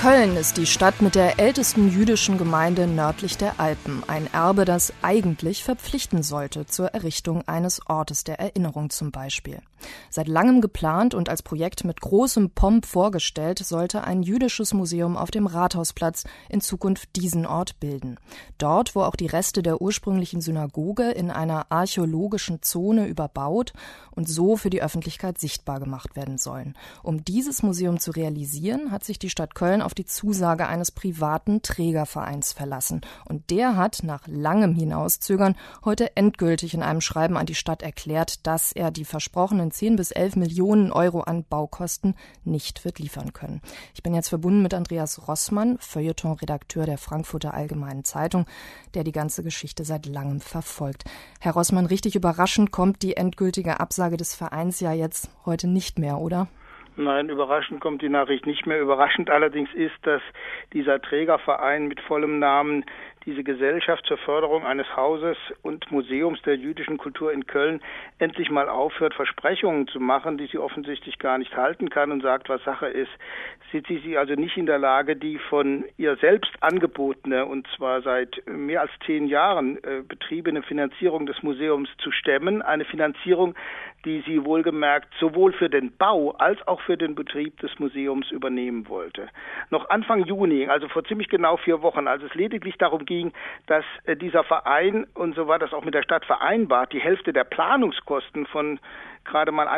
Köln ist die Stadt mit der ältesten jüdischen Gemeinde nördlich der Alpen. Ein Erbe, das eigentlich verpflichten sollte zur Errichtung eines Ortes der Erinnerung zum Beispiel. Seit langem geplant und als Projekt mit großem Pomp vorgestellt, sollte ein jüdisches Museum auf dem Rathausplatz in Zukunft diesen Ort bilden. Dort, wo auch die Reste der ursprünglichen Synagoge in einer archäologischen Zone überbaut und so für die Öffentlichkeit sichtbar gemacht werden sollen. Um dieses Museum zu realisieren, hat sich die Stadt Köln auf die Zusage eines privaten Trägervereins verlassen. Und der hat nach langem Hinauszögern heute endgültig in einem Schreiben an die Stadt erklärt, dass er die versprochenen 10 bis 11 Millionen Euro an Baukosten nicht wird liefern können. Ich bin jetzt verbunden mit Andreas Rossmann, Feuilleton-Redakteur der Frankfurter Allgemeinen Zeitung, der die ganze Geschichte seit langem verfolgt. Herr Rossmann, richtig überraschend kommt die endgültige Absage des Vereins ja jetzt heute nicht mehr, oder? Nein, überraschend kommt die Nachricht nicht mehr. Überraschend allerdings ist, dass dieser Trägerverein mit vollem Namen diese Gesellschaft zur Förderung eines Hauses und Museums der jüdischen Kultur in Köln endlich mal aufhört, Versprechungen zu machen, die sie offensichtlich gar nicht halten kann und sagt, was Sache ist. Sieht sie also nicht in der Lage, die von ihr selbst angebotene, und zwar seit mehr als 10 Jahren betriebene Finanzierung des Museums zu stemmen. Eine Finanzierung, die sie wohlgemerkt sowohl für den Bau als auch für den Betrieb des Museums übernehmen wollte. Noch Anfang Juni, also vor ziemlich genau 4 Wochen, als es lediglich darum ging, dass dieser Verein, und so war das auch mit der Stadt vereinbart, die Hälfte der Planungskosten von gerade mal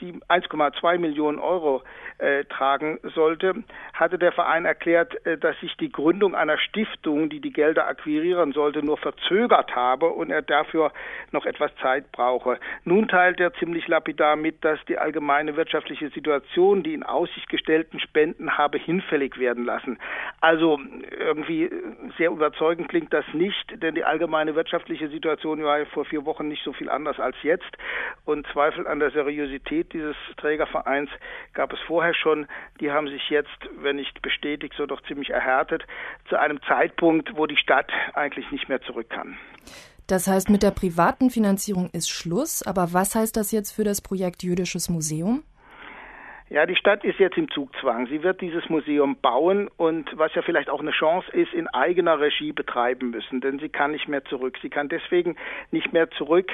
1,2 Millionen Euro tragen sollte, hatte der Verein erklärt, dass sich die Gründung einer Stiftung, die die Gelder akquirieren sollte, nur verzögert habe und er dafür noch etwas Zeit brauche. Nun teilt er ziemlich lapidar mit, dass die allgemeine wirtschaftliche Situation, die in Aussicht gestellten Spenden habe hinfällig werden lassen. Also irgendwie sehr überzeugend klingt das nicht, denn die allgemeine wirtschaftliche Situation war ja vor 4 Wochen nicht so viel anders als jetzt und Zweifel an der Seriosität dieses Trägervereins gab es vorher schon. Die haben sich jetzt, wenn nicht bestätigt, so doch ziemlich erhärtet, zu einem Zeitpunkt, wo die Stadt eigentlich nicht mehr zurück kann. Das heißt, mit der privaten Finanzierung ist Schluss. Aber was heißt das jetzt für das Projekt Jüdisches Museum? Ja, die Stadt ist jetzt im Zugzwang. Sie wird dieses Museum bauen und was ja vielleicht auch eine Chance ist, in eigener Regie betreiben müssen, denn sie kann nicht mehr zurück. Sie kann deswegen nicht mehr zurück,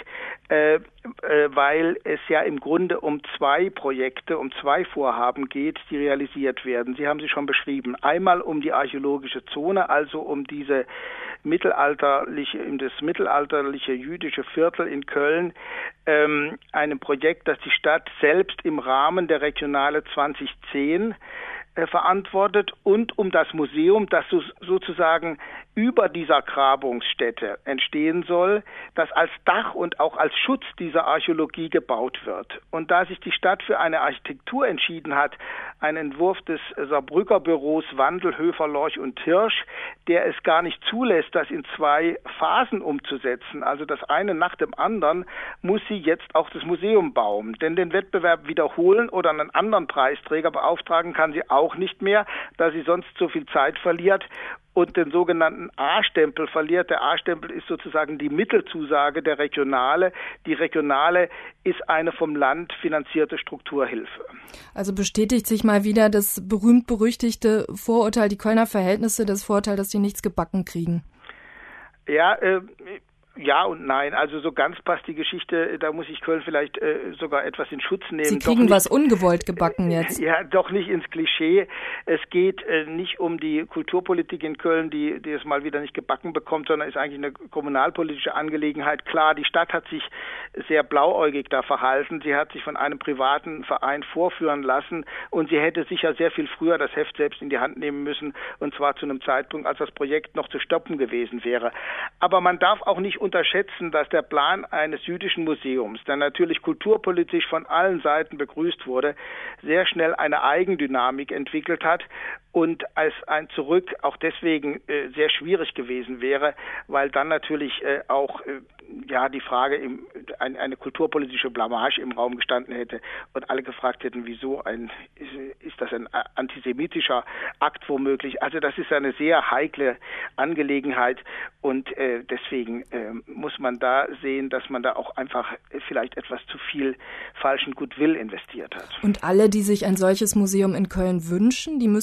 weil es ja im Grunde um 2 Projekte, um 2 Vorhaben geht, die realisiert werden. Sie haben sie schon beschrieben. Einmal um die archäologische Zone, also um das mittelalterliche jüdische Viertel in Köln, einem Projekt, das die Stadt selbst im Rahmen der Regionale 2010 verantwortet und um das Museum, das sozusagen über dieser Grabungsstätte entstehen soll, das als Dach und auch als Schutz dieser Archäologie gebaut wird. Und da sich die Stadt für eine Architektur entschieden hat, einen Entwurf des Saarbrücker Büros Wandel, Höfer, Lorch und Hirsch, der es gar nicht zulässt, das in 2 Phasen umzusetzen, also das eine nach dem anderen, muss sie jetzt auch das Museum bauen. Denn den Wettbewerb wiederholen oder einen anderen Preisträger beauftragen kann sie auch nicht mehr, da sie sonst so viel Zeit verliert und den sogenannten A-Stempel verliert. Der A-Stempel ist sozusagen die Mittelzusage der Regionale. Die Regionale ist eine vom Land finanzierte Strukturhilfe. Also bestätigt sich mal wieder das berühmt-berüchtigte Vorurteil, die Kölner Verhältnisse, das Vorurteil, dass die nichts gebacken kriegen. Ja und nein. Also so ganz passt die Geschichte, da muss ich Köln vielleicht sogar etwas in Schutz nehmen. Sie kriegen was ungewollt gebacken jetzt. Ja, doch nicht ins Klischee. Es geht nicht um die Kulturpolitik in Köln, die es mal wieder nicht gebacken bekommt, sondern ist eigentlich eine kommunalpolitische Angelegenheit. Klar, die Stadt hat sich sehr blauäugig da verhalten. Sie hat sich von einem privaten Verein vorführen lassen und sie hätte sicher sehr viel früher das Heft selbst in die Hand nehmen müssen und zwar zu einem Zeitpunkt, als das Projekt noch zu stoppen gewesen wäre. Aber man darf auch nicht unterschätzen, dass der Plan eines jüdischen Museums, der natürlich kulturpolitisch von allen Seiten begrüßt wurde, sehr schnell eine Eigendynamik entwickelt hat und als ein Zurück auch deswegen sehr schwierig gewesen wäre, weil dann natürlich auch die Frage, eine kulturpolitische Blamage im Raum gestanden hätte und alle gefragt hätten, wieso ist das ein antisemitischer Akt womöglich. Also das ist eine sehr heikle Angelegenheit und deswegen muss man da sehen, dass man da auch einfach vielleicht etwas zu viel falschen Goodwill investiert hat. Und alle, die sich ein solches Museum in Köln wünschen, die müssen diesem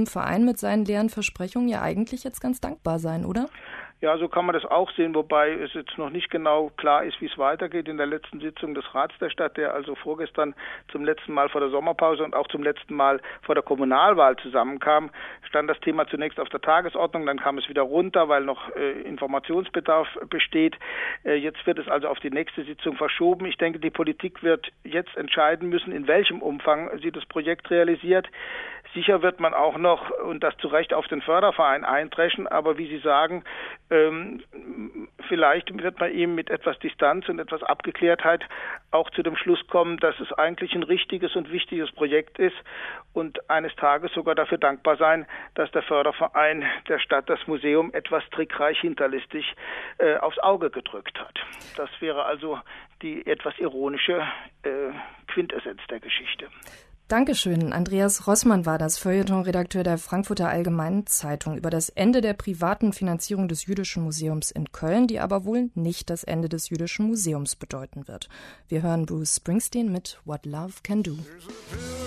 Verein mit seinen leeren Versprechungen ja eigentlich jetzt ganz dankbar sein, oder? Ja, so kann man das auch sehen, wobei es jetzt noch nicht genau klar ist, wie es weitergeht. In der letzten Sitzung des Rats der Stadt, der also vorgestern zum letzten Mal vor der Sommerpause und auch zum letzten Mal vor der Kommunalwahl zusammenkam, stand das Thema zunächst auf der Tagesordnung, dann kam es wieder runter, weil noch Informationsbedarf besteht. Jetzt wird es also auf die nächste Sitzung verschoben. Ich denke, die Politik wird jetzt entscheiden müssen, in welchem Umfang sie das Projekt realisiert. Sicher wird man auch noch, und das zu Recht, auf den Förderverein eindreschen, aber wie Sie sagen, vielleicht wird man ihm mit etwas Distanz und etwas Abgeklärtheit auch zu dem Schluss kommen, dass es eigentlich ein richtiges und wichtiges Projekt ist und eines Tages sogar dafür dankbar sein, dass der Förderverein der Stadt das Museum etwas trickreich hinterlistig aufs Auge gedrückt hat. Das wäre also die etwas ironische Quintessenz der Geschichte. Dankeschön. Andreas Rossmann war das, Feuilleton-Redakteur der Frankfurter Allgemeinen Zeitung, über das Ende der privaten Finanzierung des Jüdischen Museums in Köln, die aber wohl nicht das Ende des Jüdischen Museums bedeuten wird. Wir hören Bruce Springsteen mit What Love Can Do.